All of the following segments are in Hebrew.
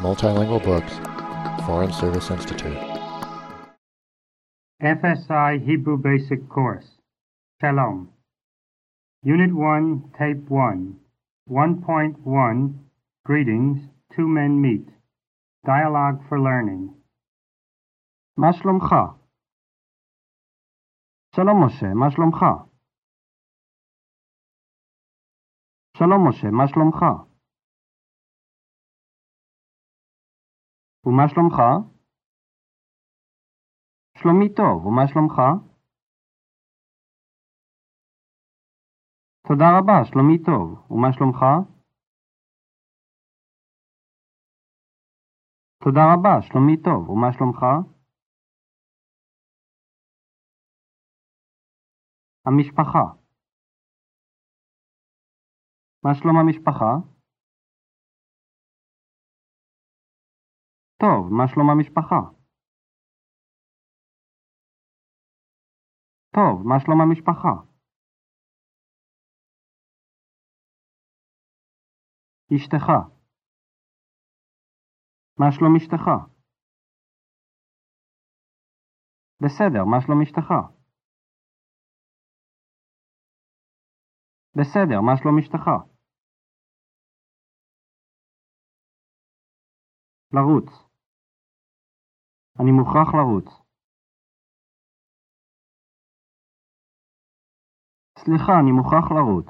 Multilingual Books, Foreign Service Institute. FSI Hebrew Basic Course. Shalom. Unit 1, Tape 1. 1.1, Greetings, Two Men Meet. Dialogue for Learning. מה שלומך? שלום משה, מה שלומך? שלום משה, מה שלומך? ומה שלומך? שלומי טוב, ומה שלומך? תודה רבה, שלומי טוב, ומה שלומך? תודה רבה, שלומי טוב, ומה שלומך? המשפחה. מה שלום המשפחה? טוב, מה שלום המשפחה? טוב, מה שלום המשפחה? אשתך. מה שלום אשתך? בסדר, מה שלום אשתך? בסדר, מה שלום אשתך? לרוץ. אני מוכרח לרוץ. סליחה, אני מוכרח לרוץ.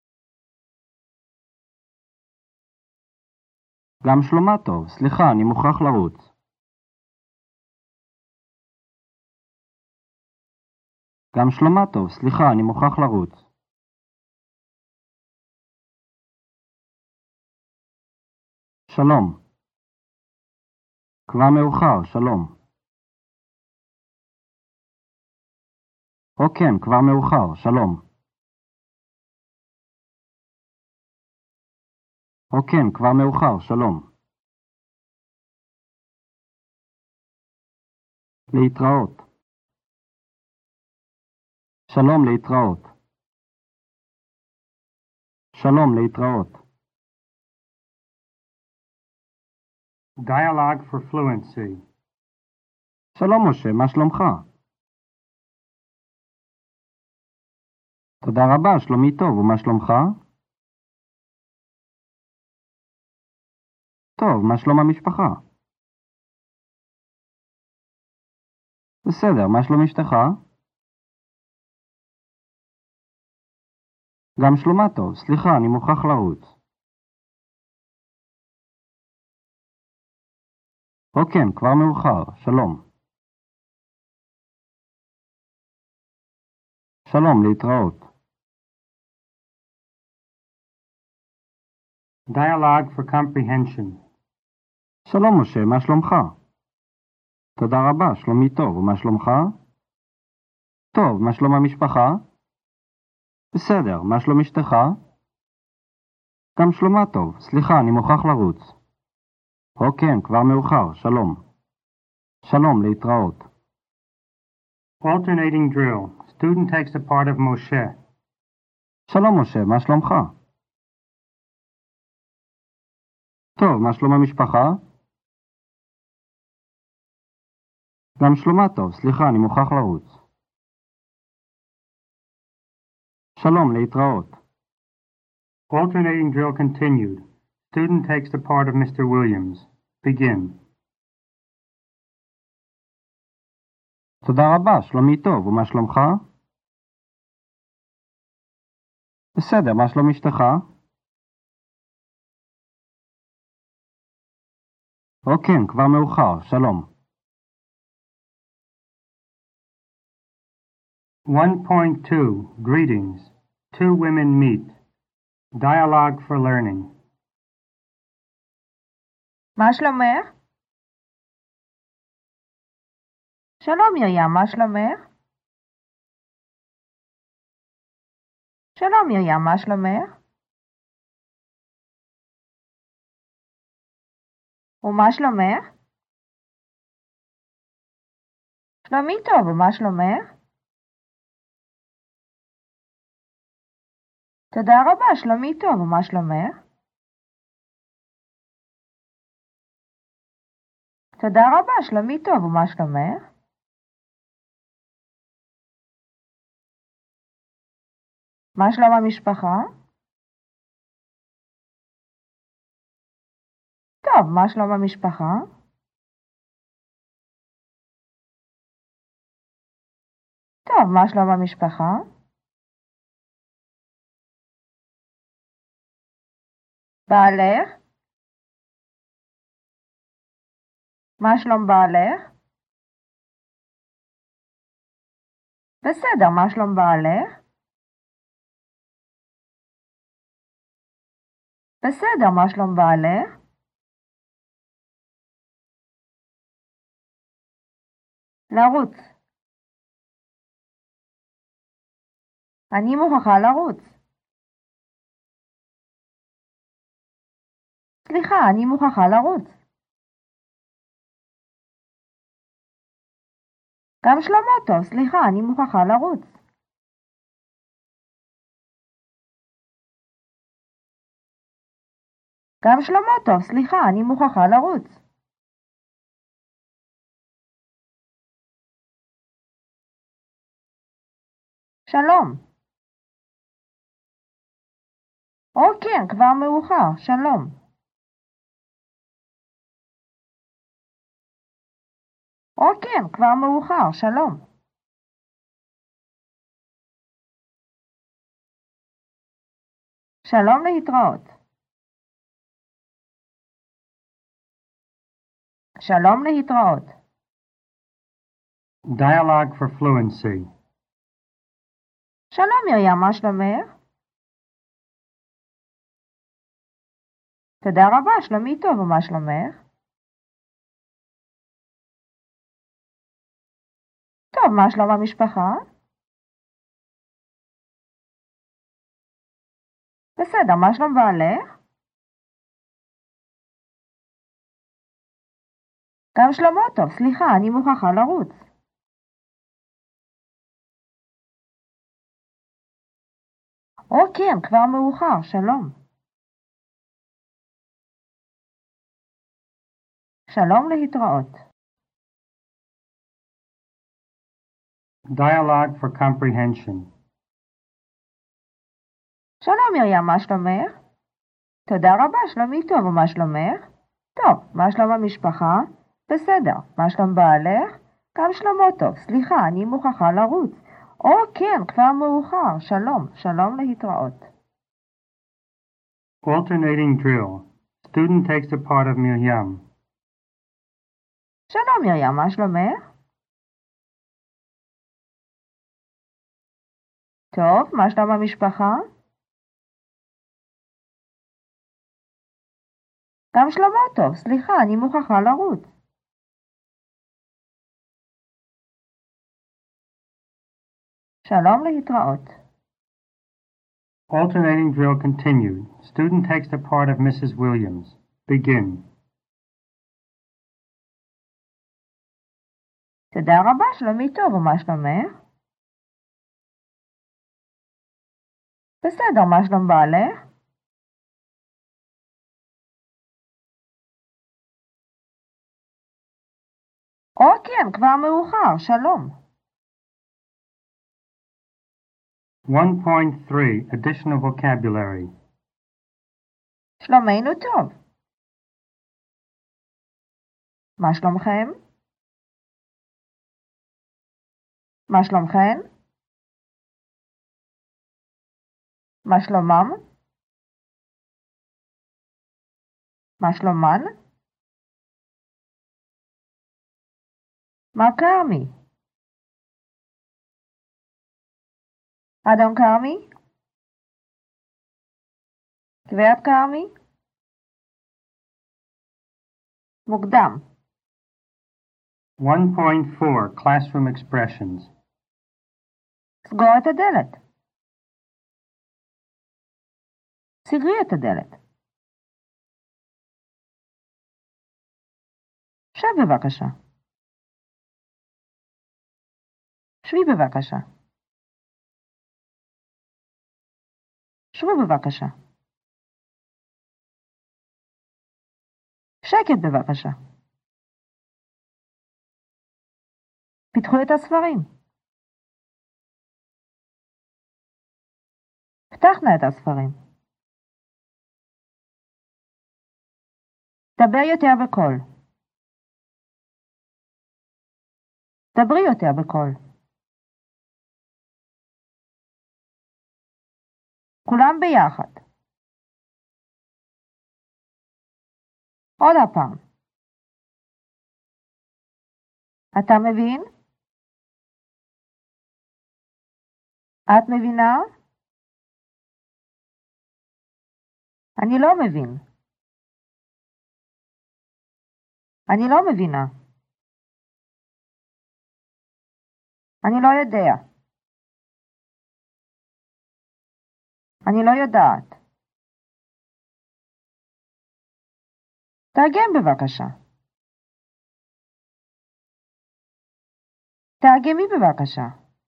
גם שלומה טוב. סליחה, אני מוכרח לרוץ. גם שלומה טוב. סליחה, אני מוכרח לרוץ. שלום. כבר מאוחר, שלום. כן, כבר מאוחר, שלום. כן, כבר מאוחר, שלום. להתראות. שלום, להתראות. שלום, להתראות. Dialogue for Fluency. שלום משה, מה שלומך? תודה רבה, שלומי טוב, ומה שלומך? טוב, מה שלום המשפחה? בסדר, מה שלום אשתך? גם שלומה טוב, סליחה, אני מוכרח לרוץ. כן, כבר מאוחר, שלום. שלום, להתראות. Dialogue for Comprehension. שלום משה, מה שלומך? תודה רבה, שלומי טוב, ומה שלומך? טוב, מה שלום המשפחה? בסדר, מה שלום אשתך? גם שלומה טוב, סליחה, אני מוכרח לרוץ. כן, כבר מאוחר, שלום. שלום, להתראות. Alternating drill. Student takes the part of Moshe. שלום משה, מה שלומך? טוב, מה שלום המשפחה? גם שלומה טוב, סליחה, אני מוכרח לרוץ. שלום, להתראות. Alternating drill continued. Student takes the part of Mr. Williams. Begin. תודה רבה, שלומי טוב, ומה שלומך? בסדר, מה שלום אשתך? כן, כבר מאוחר, שלום. 1.2, Greetings. Two Women Meet. Dialogue for Learning. מה שלומך? שלום מרים, מה שלומך? שלום מרים, מה שלומך? ומה שלומך? שלומי טוב, ומה שלומך? תודה רבה, שלומי טוב, ומה שלומך? תודה רבה, שלומי טוב, ומה שלומך? מה שלום המשפחה? טוב, מה שלום המשפחה? טוב, מה שלום המשפחה? בעלך? מה שלום בעלך? בסדר, מה שלום בעלך? בסדר, מה שלום בעלך? לרוץ. אני מוכרחה לרוץ. סליחה, אני מוכרחה לרוץ. גם שלמה טוב, סליחה, אני מוכרחה לרוץ. גם שלמה טוב, סליחה, אני מוכרחה לרוץ. שלום. כן, כבר מאוחר, שלום. כן, כבר מאוחר, שלום. שלום להתראות. שלום להתראות. Dialogue for fluency. שלום מרים, מה שלומך? תודה רבה, שלומי טוב, ומה שלומך? טוב, מה שלום המשפחה? בסדר, מה שלום בעלך? גם שלמה טוב, סליחה, אני מוכרחה לרוץ. כן, כבר מאוחר, שלום. שלום להתראות. Dialogue for comprehension. שלום מרים, מה שלומך? תודה רבה, שלומי טוב, ומה שלומך? טוב, מה שלום המשפחה? בסדר, מה שלום בעלך? גם שלמה טוב, סליחה, אני מוכרחה לרוץ. כן, כבר מאוחר, שלום, שלום להתראות. Alternating drill. Student takes the part of Miriam. שלום מרים, מה שלומך? טוב, מה שלום המשפחה? גם שלמה טוב, סליחה, אני מוכרחה לרוץ. שלום להתראות. Alternating drill continued. Student takes the part of Mrs. Williams. Begin. תודה רבה, שלומי טוב, ומה שלומך? בסדר, מה שלום בעלך? כן, כבר מאוחר, שלום. 1.3 Additional vocabulary. שלומנו טוב. מה שלומכם? מה שלומכן? מה שלומם? מה שלומן? מה כרמי? אדון כרמי? גברת כרמי? מוקדם. 1.4 Classroom expressions. סגור את הדלת. סגרי את הדלת. שב בבקשה. שבי בבקשה. שבו בבקשה. שקט בבקשה. פיתחו את הספרים. פתחנה את הספרים. דבר יותר בקול. דברי יותר בקול. כולם ביחד. עוד הפעם. אתה מבין? את מבינה? אני לא מבין. אני לא מבינה. אני לא יודע. אני לא יודעת. תרגם בבקשה. תרגמי בבקשה.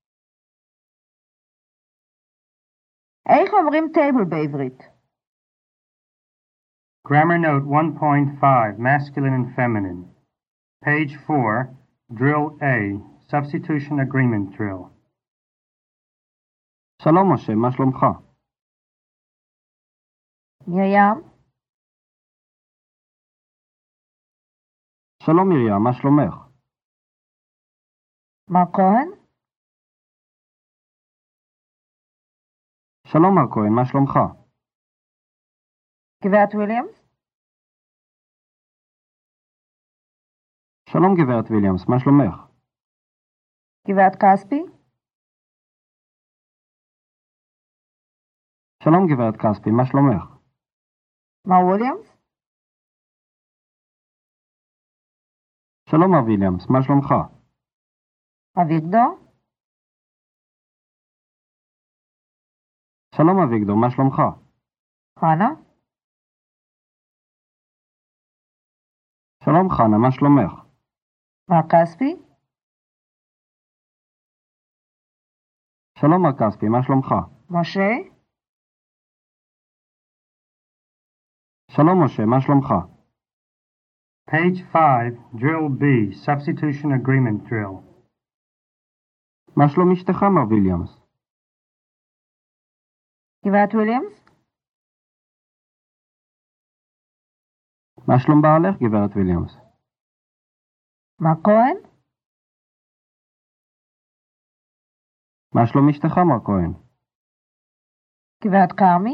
איך אומרים טייבל בעברית? Grammar Note 1.5, Masculine and Feminine. Page 4, Drill A, Substitution Agreement Drill. שלום משה, מה שלומך? מרים, שלום מרים, מה שלומך? מר כהן, שלום מר כהן, מה שלומך? גברת וויליאמס, שלום גברת וויליאמס, מה שלומך? גברת כספי, שלום גברת כספי, מה שלומך? מר וויליאמס, שלום מר וויליאמס, מה שלומך? אביגדור, שלום אביגדור, מה שלומך? חנה, שלום חנה, מה שלומך? מר כספי, שלום מר כספי, מה שלומך? משה, שלום משה, מה שלומך? Page 5, Drill B, Substitution Agreement Drill. מה שלום אשתך מר וויליאמס? גברת וויליאמס, מה שלום בעלך גברת וויליאמס? מר כהן, מה שלום אשתך מר כהן? גברת כרמי,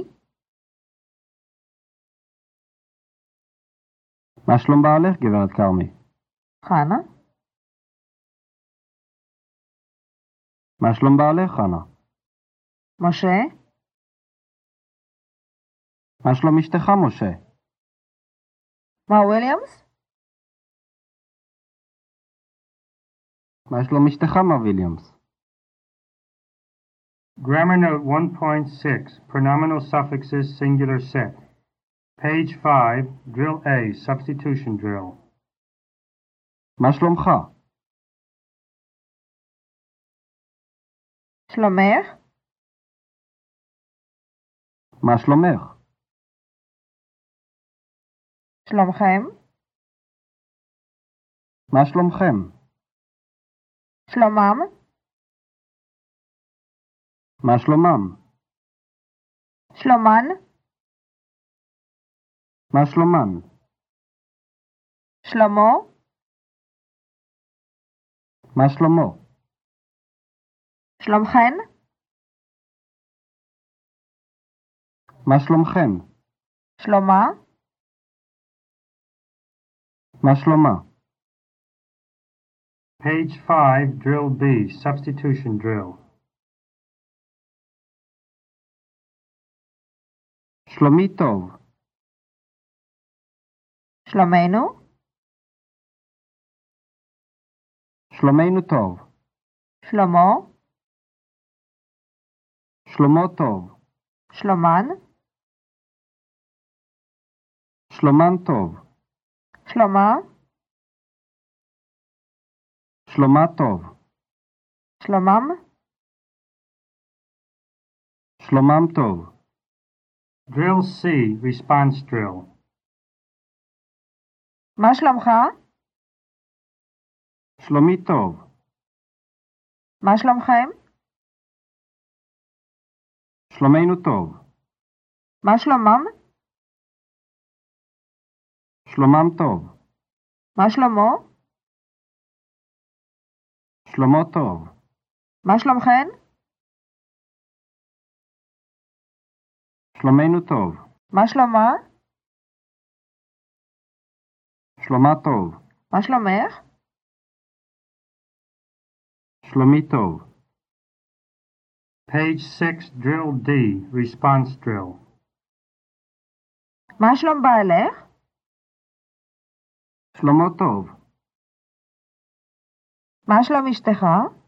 מה שלום בעלך גברת כרמי? חנה, מה שלום בעלך חנה? משה, מה שלום אשתך משה? מר וויליאמס, מה שלום אשתך מר וויליאמס? Grammar Note 1.6, Pronominal Suffixes Singular Set. Page 5, Drill A, Substitution Drill. מה שלומך? שלומך, מה שלומך? שלומכם, מה שלומכם? שלומם, מה שלומם? שלומן, מה שלומן? שלמה, מה שלמה? שלומכן, מה שלומכן? שלומה, מה שלומה? Page 5, Drill B, Substitution Drill. שלומי טוב. שלומנו, שלומנו טוב. שלמה, שלמה טוב. שלומן, שלומן טוב. שלומה, שלומה טוב. שלומם, שלומם טוב. Drill C, Response Drill. מה שלומך? שלומי טוב. מה שלומכם? שלומנו טוב. מה שלומם? שלומם טוב. מה שלמה? שלמה טוב. מה שלומכן? שלומנו טוב. מה שלומה? שלומה טוב. מה שלומך? שלומי טוב. Page 6, Drill D, Response Drill. מה שלום בעלך? שלמה טוב. מה שלום אשתך?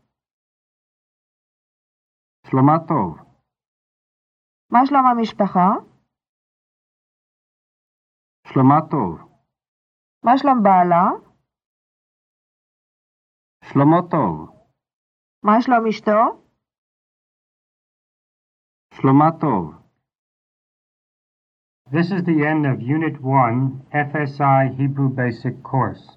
שלומה טוב. מה שלום המשפחה? שלומה טוב. מה שלום בעלה? שלמה טוב. מה שלום אשתו? שלומה טוב. This is the end of Unit 1, FSI Hebrew Basic Course.